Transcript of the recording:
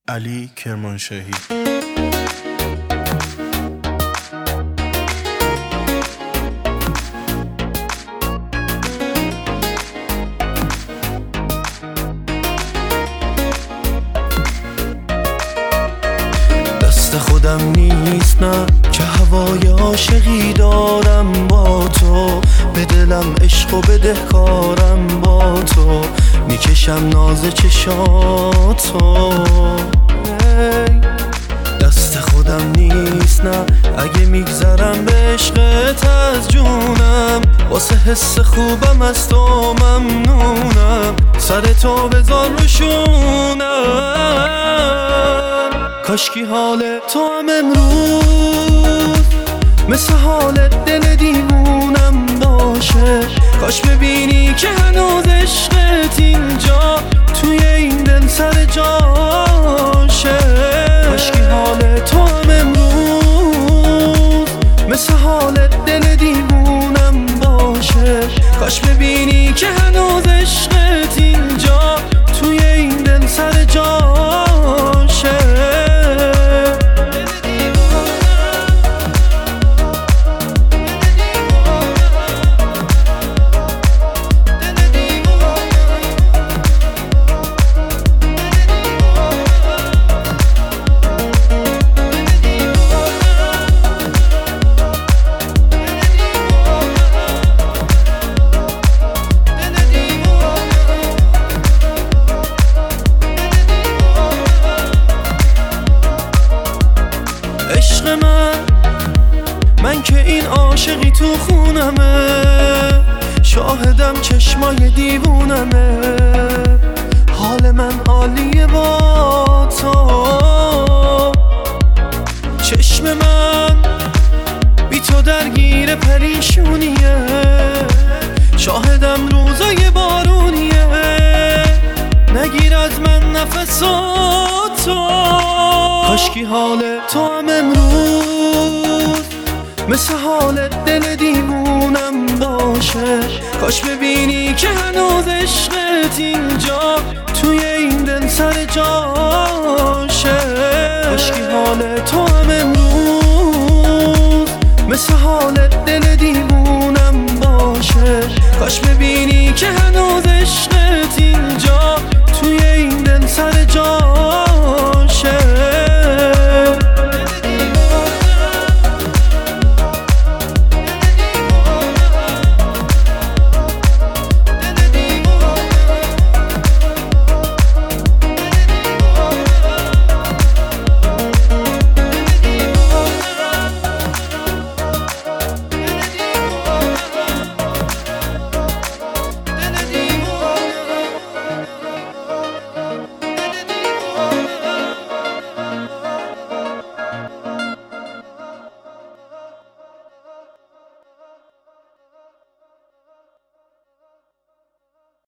علی کرمانشاهی. دست خودم نیست نه که هوای عاشقی دارم با تو، به دلم عشق و بدهکارم با تو، میکشم ناز چشاتو. دست خودم نیست نه اگه میگذرم به عشقت از جونم، واسه حس خوبم از تو ممنونم، سر تو بذار روشونم. کاشکی حال تو هم امروز مثل حال دل دیوونم باشه، کاش ببینی که هنوز عشقت اینجا توی این دل سر جاشه. کاشکی حال تو هم امروز مثل حال دل دیوونم باشه، کاش ببینی که هنوز عشقت اینجا توی این دل سر جاشه. عشق من که این عاشقی تو خونمه، شاهدم چشمای دیوونمه، حال من عالیه با تو. چشم من بی تو درگیر پریشونیه، شاهدم روزای بارونیه، نگیر از من نفساتو. کاشکی حال تو هم امروز مثل حال دل دیوونم باشه، کاش ببینی که هنوز عشقت اینجا توی این دل سر جاشه. کاشکی حال تو هم امروز مثل حال دل دیوونم باشه، کاش ببینی که